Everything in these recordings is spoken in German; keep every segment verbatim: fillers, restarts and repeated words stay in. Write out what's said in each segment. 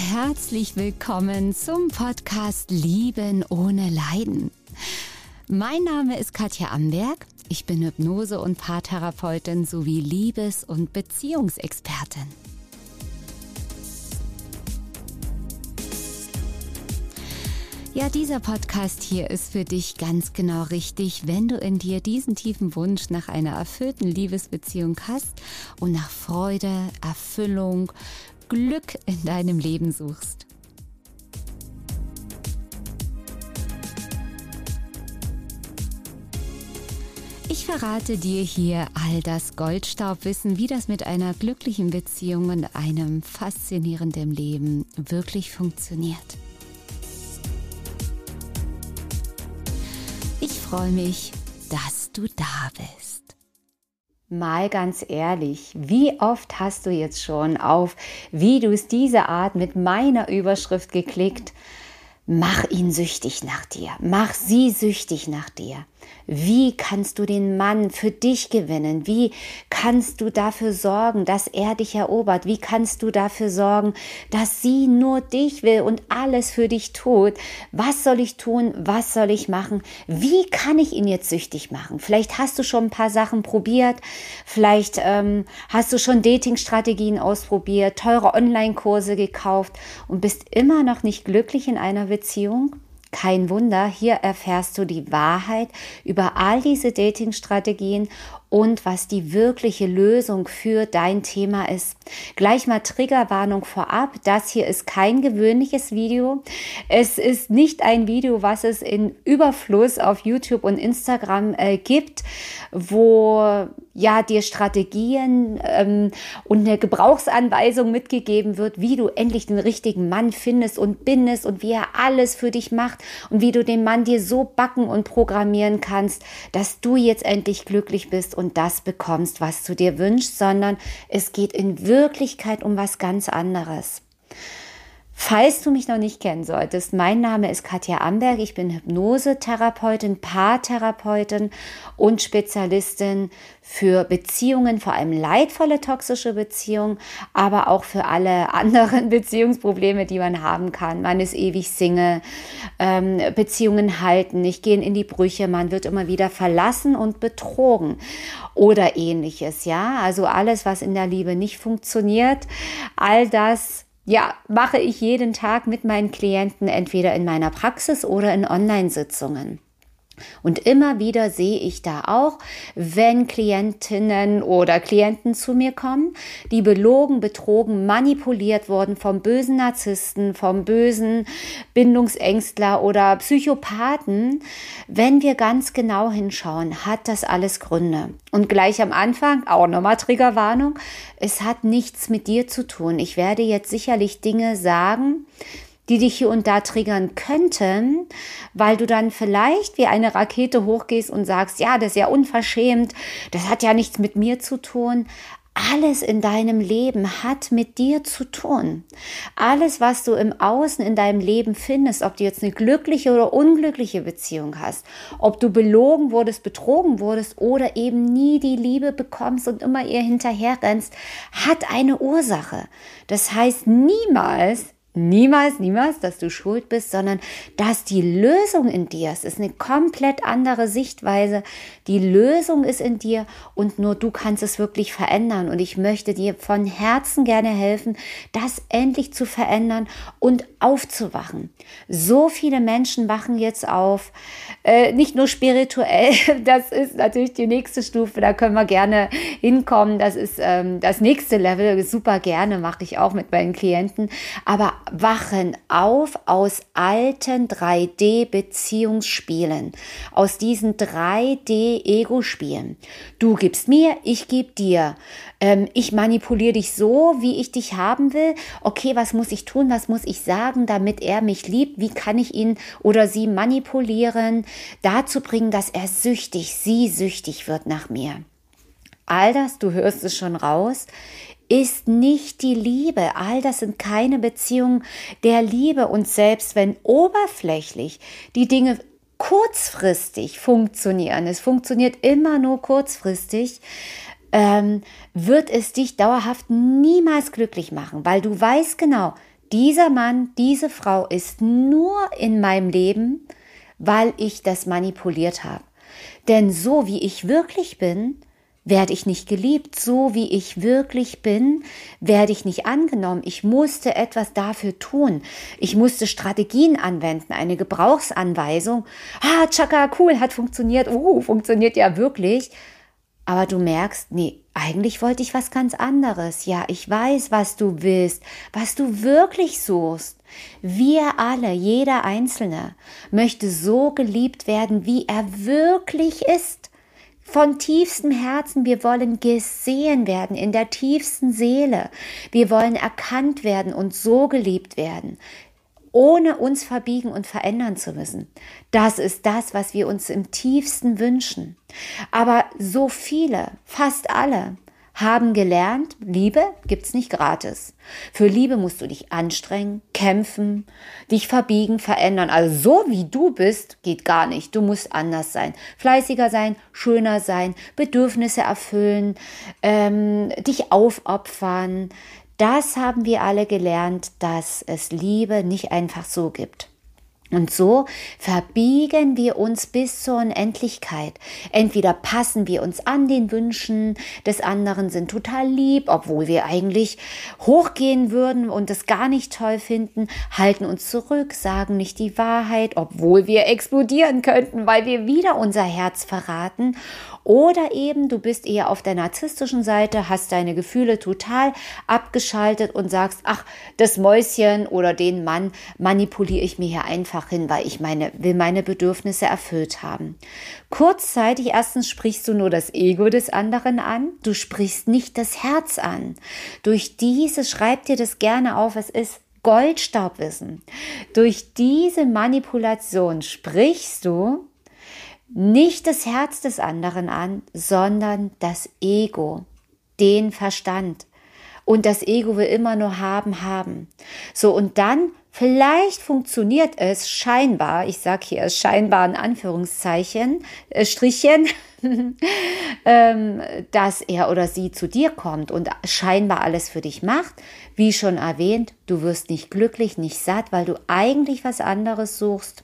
Herzlich willkommen zum Podcast Lieben ohne Leiden. Mein Name ist Katja Amberg. Ich bin Hypnose- und Paartherapeutin sowie Liebes- und Beziehungsexpertin. Ja, dieser Podcast hier ist für dich ganz genau richtig, wenn du in dir diesen tiefen Wunsch nach einer erfüllten Liebesbeziehung hast und nach Freude, Erfüllung, Glück in deinem Leben suchst. Ich verrate dir hier all das Goldstaubwissen, wie das mit einer glücklichen Beziehung und einem faszinierenden Leben wirklich funktioniert. Ich freue mich, dass du da bist. Mal ganz ehrlich, wie oft hast du jetzt schon auf Videos dieser Art mit meiner Überschrift geklickt? Mach ihn süchtig nach dir, mach sie süchtig nach dir. Wie kannst du den Mann für dich gewinnen? Wie kannst du dafür sorgen, dass er dich erobert? Wie kannst du dafür sorgen, dass sie nur dich will und alles für dich tut? Was soll ich tun? Was soll ich machen? Wie kann ich ihn jetzt süchtig machen? Vielleicht hast du schon ein paar Sachen probiert. Vielleicht ähm, hast du schon Dating-Strategien ausprobiert, teure Online-Kurse gekauft und bist immer noch nicht glücklich in einer Beziehung? Kein Wunder, hier erfährst du die Wahrheit über all diese Dating-Strategien und was die wirkliche Lösung für dein Thema ist. Gleich mal Triggerwarnung vorab, das hier ist kein gewöhnliches Video. Es ist nicht ein Video, was es in Überfluss auf YouTube und Instagram äh, gibt, wo ja dir Strategien ähm, und eine Gebrauchsanweisung mitgegeben wird, wie du endlich den richtigen Mann findest und bindest und wie er alles für dich macht und wie du den Mann dir so backen und programmieren kannst, dass du jetzt endlich glücklich bist und das bekommst, was du dir wünschst, sondern es geht in Wirklichkeit um was ganz anderes. Falls du mich noch nicht kennen solltest, mein Name ist Katja Amberg, ich bin Hypnose-Therapeutin, Paartherapeutin und Spezialistin für Beziehungen, vor allem leidvolle toxische Beziehungen, aber auch für alle anderen Beziehungsprobleme, die man haben kann. Man ist ewig Single, ähm, Beziehungen halten nicht, gehen in die Brüche, man wird immer wieder verlassen und betrogen oder ähnliches. Ja, also alles, was in der Liebe nicht funktioniert, all das Ja, mache ich jeden Tag mit meinen Klienten, entweder in meiner Praxis oder in Online-Sitzungen. Und immer wieder sehe ich da auch, wenn Klientinnen oder Klienten zu mir kommen, die belogen, betrogen, manipuliert wurden vom bösen Narzissten, vom bösen Bindungsängstler oder Psychopathen. Wenn wir ganz genau hinschauen, hat das alles Gründe. Und gleich am Anfang, auch nochmal Triggerwarnung, es hat nichts mit dir zu tun. Ich werde jetzt sicherlich Dinge sagen, die dich hier und da triggern könnten, weil du dann vielleicht wie eine Rakete hochgehst und sagst, ja, das ist ja unverschämt, das hat ja nichts mit mir zu tun. Alles in deinem Leben hat mit dir zu tun. Alles, was du im Außen in deinem Leben findest, ob du jetzt eine glückliche oder unglückliche Beziehung hast, ob du belogen wurdest, betrogen wurdest oder eben nie die Liebe bekommst und immer ihr hinterherrennst, hat eine Ursache. Das heißt niemals, Niemals, niemals, dass du schuld bist, sondern dass die Lösung in dir ist. Es ist eine komplett andere Sichtweise. Die Lösung ist in dir und nur du kannst es wirklich verändern. Und ich möchte dir von Herzen gerne helfen, das endlich zu verändern und aufzuwachen. So viele Menschen wachen jetzt auf, äh, nicht nur spirituell, das ist natürlich die nächste Stufe, da können wir gerne hinkommen. Das ist ähm, das nächste Level, super gerne, mache ich auch mit meinen Klienten. Aber wachen auf aus alten drei D-Beziehungsspielen, aus diesen drei D-Ego-Spielen. Du gibst mir, ich gebe dir. Ähm, ich manipuliere dich so, wie ich dich haben will. Okay, was muss ich tun, was muss ich sagen, damit er mich liebt? Wie kann ich ihn oder sie manipulieren, dazu bringen, dass er süchtig, sie süchtig wird nach mir? All das, du hörst es schon raus, ist nicht die Liebe. All das sind keine Beziehungen der Liebe. Und selbst wenn oberflächlich die Dinge kurzfristig funktionieren, es funktioniert immer nur kurzfristig, ähm, wird es dich dauerhaft niemals glücklich machen, weil du weißt genau, dieser Mann, diese Frau ist nur in meinem Leben, weil ich das manipuliert habe. Denn so wie ich wirklich bin, werde ich nicht geliebt. So wie ich wirklich bin, werde ich nicht angenommen. Ich musste etwas dafür tun. Ich musste Strategien anwenden, eine Gebrauchsanweisung. Ah, tschakka, cool, hat funktioniert. Uh, funktioniert ja wirklich. Aber du merkst, nee, eigentlich wollte ich was ganz anderes. Ja, ich weiß, was du willst, was du wirklich suchst. Wir alle, jeder Einzelne, möchte so geliebt werden, wie er wirklich ist. Von tiefstem Herzen, wir wollen gesehen werden, in der tiefsten Seele. Wir wollen erkannt werden und so geliebt werden, ohne uns verbiegen und verändern zu müssen. Das ist das, was wir uns im tiefsten wünschen. Aber so viele, fast alle, haben gelernt, Liebe gibt's nicht gratis. Für Liebe musst du dich anstrengen, kämpfen, dich verbiegen, verändern. Also so wie du bist, geht gar nicht. Du musst anders sein, fleißiger sein, schöner sein, Bedürfnisse erfüllen, ähm, dich aufopfern. Das haben wir alle gelernt, dass es Liebe nicht einfach so gibt. Und so verbiegen wir uns bis zur Unendlichkeit. Entweder passen wir uns an den Wünschen des anderen, sind total lieb, obwohl wir eigentlich hochgehen würden und es gar nicht toll finden, halten uns zurück, sagen nicht die Wahrheit, obwohl wir explodieren könnten, weil wir wieder unser Herz verraten. Oder eben, du bist eher auf der narzisstischen Seite, hast deine Gefühle total abgeschaltet und sagst, ach, das Mäuschen oder den Mann manipuliere ich mir hier einfach hin, weil ich meine, will meine Bedürfnisse erfüllt haben. Kurzzeitig erstens sprichst du nur das Ego des anderen an, du sprichst nicht das Herz an. Durch dieses, schreib dir das gerne auf, es ist Goldstaubwissen. Durch diese Manipulation sprichst du nicht das Herz des anderen an, sondern das Ego, den Verstand. Und das Ego will immer nur haben, haben. So, und dann, vielleicht funktioniert es scheinbar, ich sage hier scheinbar in Anführungszeichen, äh, Strichchen, ähm, dass er oder sie zu dir kommt und scheinbar alles für dich macht. Wie schon erwähnt, du wirst nicht glücklich, nicht satt, weil du eigentlich was anderes suchst.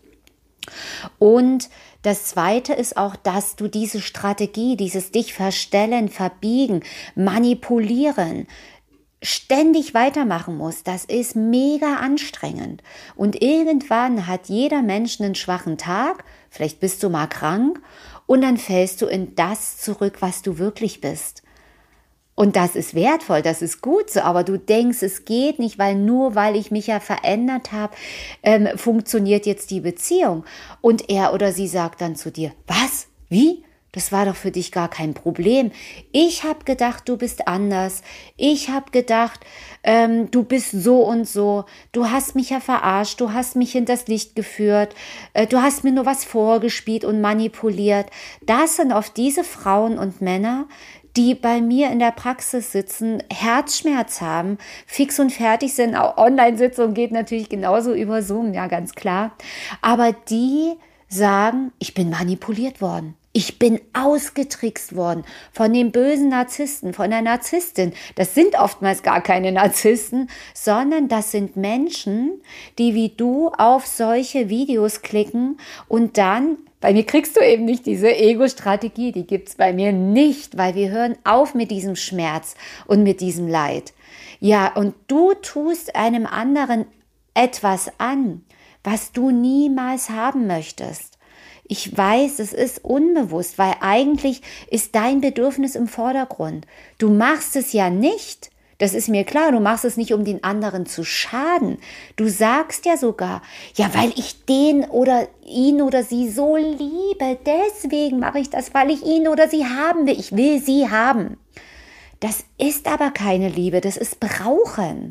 Und das Zweite ist auch, dass du diese Strategie, dieses dich verstellen, verbiegen, manipulieren, ständig weitermachen musst. Das ist mega anstrengend. Und irgendwann hat jeder Mensch einen schwachen Tag, vielleicht bist du mal krank und dann fällst du in das zurück, was du wirklich bist. Und das ist wertvoll, das ist gut so, aber du denkst, es geht nicht, weil nur weil ich mich ja verändert habe, ähm, funktioniert jetzt die Beziehung. Und er oder sie sagt dann zu dir, was? Wie? Das war doch für dich gar kein Problem. Ich habe gedacht, du bist anders. Ich habe gedacht, ähm, du bist so und so. Du hast mich ja verarscht, du hast mich hinters Licht geführt, äh, du hast mir nur was vorgespielt und manipuliert. Das sind oft diese Frauen und Männer, die bei mir in der Praxis sitzen, Herzschmerz haben, fix und fertig sind. Auch Online-Sitzung geht natürlich genauso über Zoom, ja, ganz klar. Aber die sagen, ich bin manipuliert worden. Ich bin ausgetrickst worden von dem bösen Narzissten, von der Narzisstin. Das sind oftmals gar keine Narzissten, sondern das sind Menschen, die wie du auf solche Videos klicken und dann, bei mir kriegst du eben nicht diese Ego-Strategie, die gibt's bei mir nicht, weil wir hören auf mit diesem Schmerz und mit diesem Leid. Ja, und du tust einem anderen etwas an, was du niemals haben möchtest. Ich weiß, es ist unbewusst, weil eigentlich ist dein Bedürfnis im Vordergrund. Du machst es ja nicht, das ist mir klar, du machst es nicht, um den anderen zu schaden. Du sagst ja sogar, ja, weil ich den oder ihn oder sie so liebe, deswegen mache ich das, weil ich ihn oder sie haben will. Ich will sie haben. Das ist aber keine Liebe, das ist Brauchen.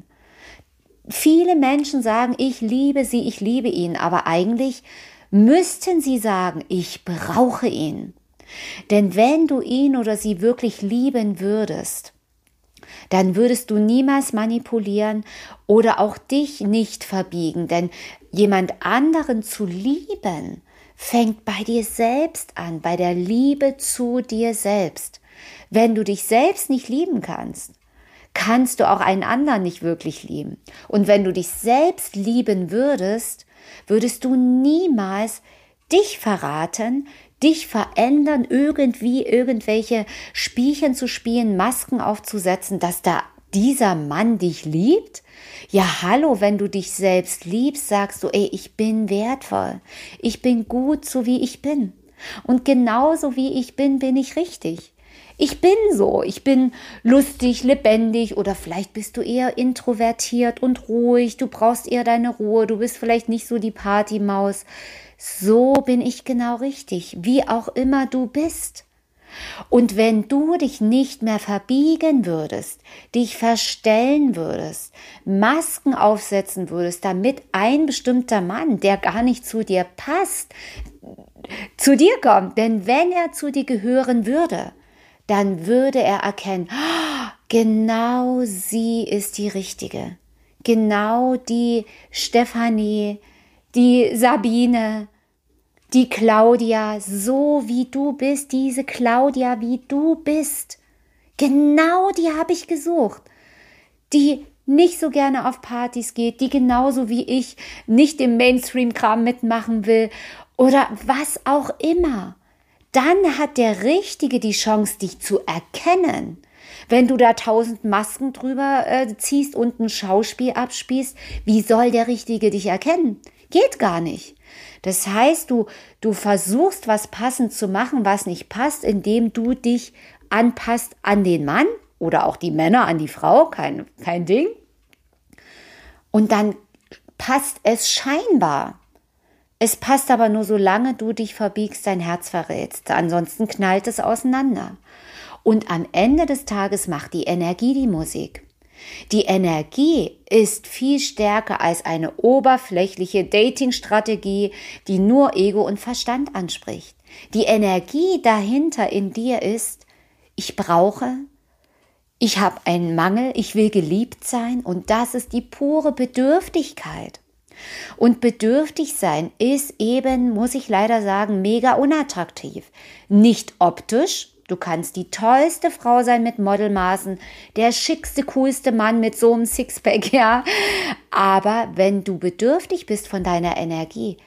Viele Menschen sagen, ich liebe sie, ich liebe ihn, aber eigentlich müssten sie sagen, ich brauche ihn. Denn wenn du ihn oder sie wirklich lieben würdest, dann würdest du niemals manipulieren oder auch dich nicht verbiegen. Denn jemand anderen zu lieben, fängt bei dir selbst an, bei der Liebe zu dir selbst. Wenn du dich selbst nicht lieben kannst, kannst du auch einen anderen nicht wirklich lieben. Und wenn du dich selbst lieben würdest, würdest du niemals dich verraten, dich verändern, irgendwie irgendwelche Spielchen zu spielen, Masken aufzusetzen, dass da dieser Mann dich liebt? Ja, hallo, wenn du dich selbst liebst, sagst du, ey, ich bin wertvoll, ich bin gut, so wie ich bin. Und genauso wie ich bin, bin ich richtig. Ich bin so, ich bin lustig, lebendig oder vielleicht bist du eher introvertiert und ruhig, du brauchst eher deine Ruhe, du bist vielleicht nicht so die Partymaus. So bin ich genau richtig, wie auch immer du bist. Und wenn du dich nicht mehr verbiegen würdest, dich verstellen würdest, Masken aufsetzen würdest, damit ein bestimmter Mann, der gar nicht zu dir passt, zu dir kommt, denn wenn er zu dir gehören würde, dann würde er erkennen, oh, genau sie ist die Richtige. Genau die Stefanie, die Sabine, die Claudia, so wie du bist, diese Claudia, wie du bist. Genau die habe ich gesucht, die nicht so gerne auf Partys geht, die genauso wie ich nicht im Mainstream-Kram mitmachen will oder was auch immer. Dann hat der Richtige die Chance, dich zu erkennen. Wenn du da tausend Masken drüber äh, ziehst und ein Schauspiel abspielst, wie soll der Richtige dich erkennen? Geht gar nicht. Das heißt, du, du versuchst, was passend zu machen, was nicht passt, indem du dich anpasst an den Mann oder auch die Männer an die Frau, kein, kein Ding. Und dann passt es scheinbar. Es passt aber nur, solange du dich verbiegst, dein Herz verrätst. Ansonsten knallt es auseinander. Und am Ende des Tages macht die Energie die Musik. Die Energie ist viel stärker als eine oberflächliche Dating-Strategie, die nur Ego und Verstand anspricht. Die Energie dahinter in dir ist, ich brauche, ich habe einen Mangel, ich will geliebt sein und das ist die pure Bedürftigkeit. Und bedürftig sein ist eben, muss ich leider sagen, mega unattraktiv. Nicht optisch, du kannst die tollste Frau sein mit Modelmaßen, der schickste, coolste Mann mit so einem Sixpack, ja. Aber wenn du bedürftig bist von deiner Energie,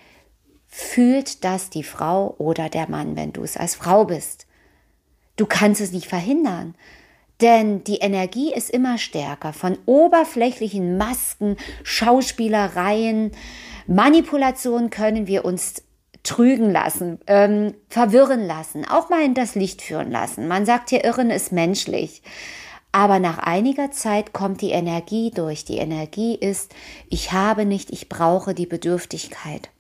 fühlt das die Frau oder der Mann, wenn du es als Frau bist. Du kannst es nicht verhindern. Denn die Energie ist immer stärker von oberflächlichen Masken, Schauspielereien, Manipulationen können wir uns trügen lassen, ähm, verwirren lassen, auch mal in das Licht führen lassen. Man sagt hier, Irren ist menschlich. Aber nach einiger Zeit kommt die Energie durch. Die Energie ist, ich habe nicht, ich brauche die Bedürftigkeit.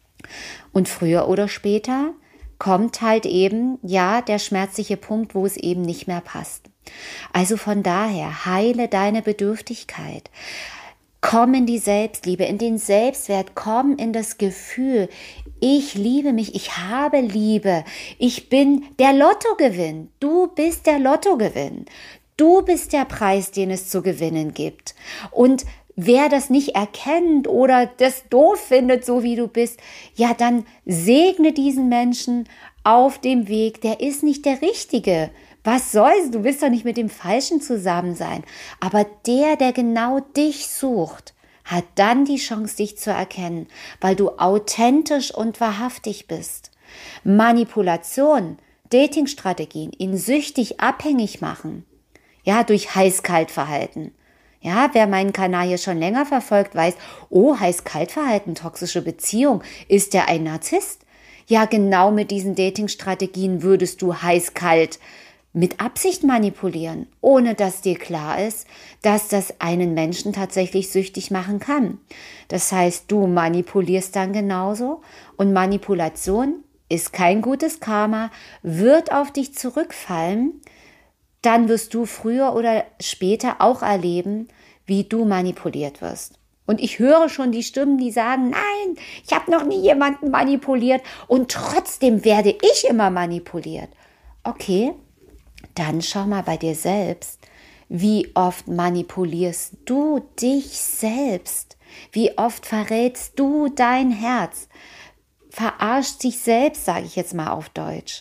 Und früher oder später kommt halt eben, ja, der schmerzliche Punkt, wo es eben nicht mehr passt. Also von daher, heile deine Bedürftigkeit. Komm in die Selbstliebe, in den Selbstwert, komm in das Gefühl, ich liebe mich, ich habe Liebe, ich bin der Lottogewinn, du bist der Lottogewinn, du bist der Preis, den es zu gewinnen gibt. Und wer das nicht erkennt oder das doof findet, so wie du bist, ja, dann segne diesen Menschen auf dem Weg, der ist nicht der Richtige. Was soll's? Du willst doch nicht mit dem Falschen zusammen sein. Aber der, der genau dich sucht, hat dann die Chance, dich zu erkennen, weil du authentisch und wahrhaftig bist. Manipulation, Datingstrategien, ihn süchtig abhängig machen, ja, durch Heiß-Kalt-Verhalten. Ja, wer meinen Kanal hier schon länger verfolgt, weiß, oh, Heiß-Kalt-Verhalten, toxische Beziehung, ist der ein Narzisst? Ja, genau mit diesen Datingstrategien würdest du heiß-kalt mit Absicht manipulieren, ohne dass dir klar ist, dass das einen Menschen tatsächlich süchtig machen kann. Das heißt, du manipulierst dann genauso und Manipulation ist kein gutes Karma, wird auf dich zurückfallen, dann wirst du früher oder später auch erleben, wie du manipuliert wirst. Und ich höre schon die Stimmen, die sagen, nein, ich habe noch nie jemanden manipuliert und trotzdem werde ich immer manipuliert. Okay, dann schau mal bei dir selbst, wie oft manipulierst du dich selbst? Wie oft verrätst du dein Herz? Verarscht dich selbst, sage ich jetzt mal auf Deutsch.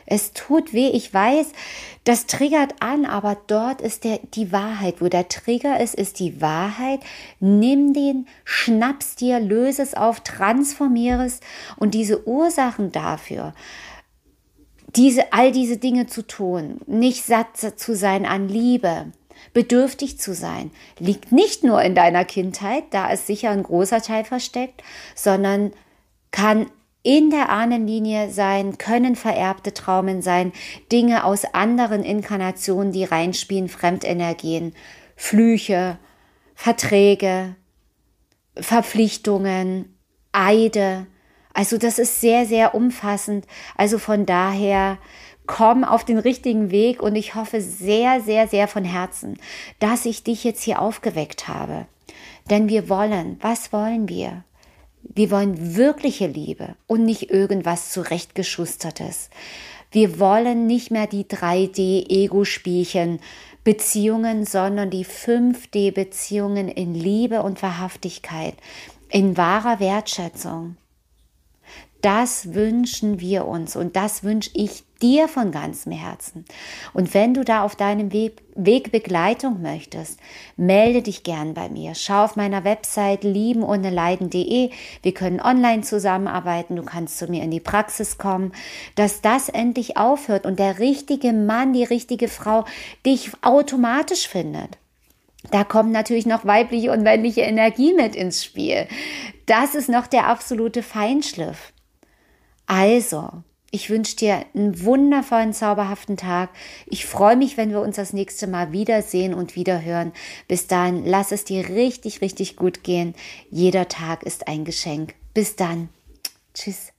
Es tut weh, ich weiß, das triggert an, aber dort ist der, die Wahrheit. Wo der Trigger ist, ist die Wahrheit. Nimm den, schnapp's dir, löse es auf, transformiere es und diese Ursachen dafür, diese, all diese Dinge zu tun, nicht satt zu sein an Liebe, bedürftig zu sein, liegt nicht nur in deiner Kindheit, da ist sicher ein großer Teil versteckt, sondern kann in der Ahnenlinie sein, können vererbte Traumen sein, Dinge aus anderen Inkarnationen, die reinspielen, Fremdenergien, Flüche, Verträge, Verpflichtungen, Eide. Also das ist sehr, sehr umfassend. Also von daher, komm auf den richtigen Weg und ich hoffe sehr, sehr, sehr von Herzen, dass ich dich jetzt hier aufgeweckt habe. Denn wir wollen, was wollen wir? Wir wollen wirkliche Liebe und nicht irgendwas zurechtgeschustertes. Wir wollen nicht mehr die drei D-Ego-Spielchen Beziehungen, sondern die fünf D-Beziehungen in Liebe und Wahrhaftigkeit, in wahrer Wertschätzung. Das wünschen wir uns und das wünsche ich dir von ganzem Herzen. Und wenn du da auf deinem Weg, Weg Begleitung möchtest, melde dich gern bei mir. Schau auf meiner Website lieben ohne leiden punkt de. Wir können online zusammenarbeiten. Du kannst zu mir in die Praxis kommen, dass das endlich aufhört und der richtige Mann, die richtige Frau dich automatisch findet. Da kommt natürlich noch weibliche und männliche Energie mit ins Spiel. Das ist noch der absolute Feinschliff. Also, ich wünsche dir einen wundervollen, zauberhaften Tag. Ich freue mich, wenn wir uns das nächste Mal wiedersehen und wiederhören. Bis dann, lass es dir richtig, richtig gut gehen. Jeder Tag ist ein Geschenk. Bis dann. Tschüss.